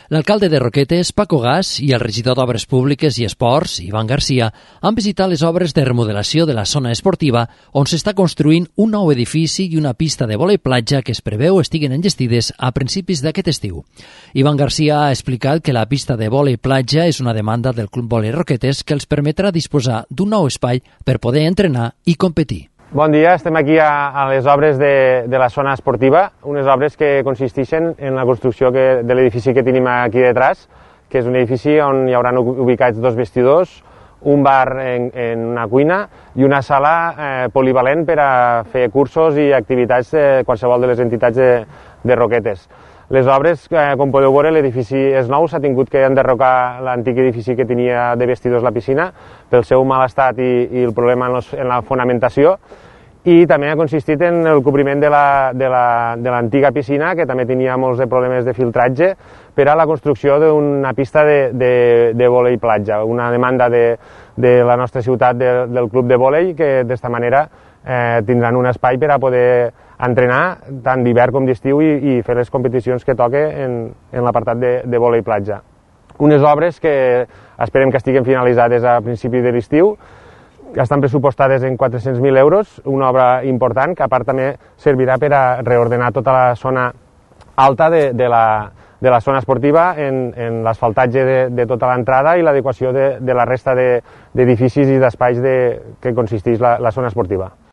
L'alcalde de Roquetes, Paco Gas, i el regidor d'Obres Públiques i Esports, Ivan Garcia, han visitat les obres de remodelació de la zona esportiva on s'està construint un nou edifici i una pista de vòlei platja que es preveu estiguen enllestides a principis d'aquest estiu. Ivan Garcia ha explicat que la pista de vòlei platja és una demanda del Club Vòlei Roquetes que els permetrà disposar d'un nou espai per poder entrenar i competir. Bon dia, estem aquí a les obres de la zona esportiva, unes obres que consisteixen en la construcció de l'edifici que tenim aquí detrás, que és un edifici on hi haurà ubicats 2 vestidors, un bar en una cuina i una sala polivalent per a fer cursos i activitats de qualsevol de les entitats de Roquetes. Les obres, com podeu veure, l'edifici és nou, s'ha tingut que enderrocar l'antic edifici que tenia de vestidors la piscina pel seu mal estat i el problema en la fonamentació, i també ha consistit en el cobriment de l'antiga piscina, que també tenia molts problemes de filtratge, per a la construcció d'una pista de vòlei platja, una demanda de la nostra ciutat del club de vòlei, que d'esta manera tindran un espai per a poder entrenar tant d'hivern com d'estiu i fer les competicions que toque en l'apartat de vòlei platja. Unes obres que esperem que estiguen finalitzades a principi de l'estiu, que estan pressupostades en 400.000 euros, una obra important que a part també servirà per a reordenar tota la zona alta de la zona esportiva en l'asfaltatge de tota l'entrada i l'adequació de la resta d'edificis i d'espais que consisteix la zona esportiva.